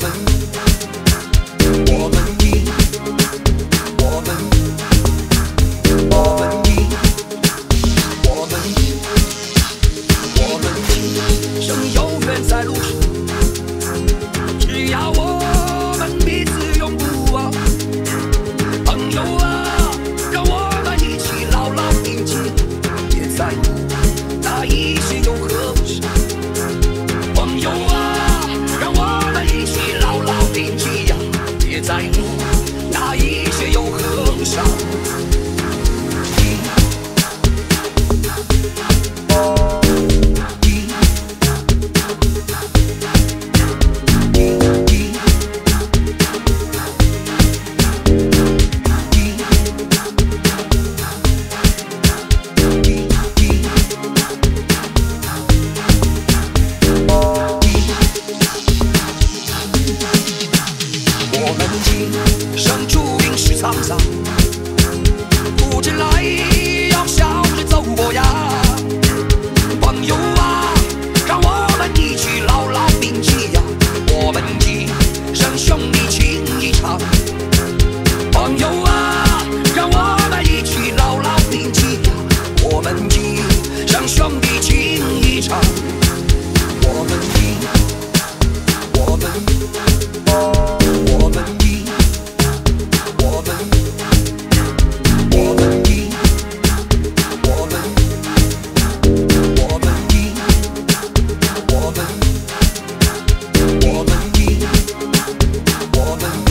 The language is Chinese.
生永远在路上，只要我们彼此永不忘。朋友啊，让我们一起牢牢铭记，别在乎那一些又何伤。朋友啊，让我们一起牢牢铭记呀，别在乎那一些又何伤。生注定是沧桑，哭着来，要笑着走过呀。朋友啊，让我们一起牢牢铭记呀，我们一生兄弟情一场。朋友啊，让我们一起牢牢铭记呀，我们一生兄弟情一场。我们我们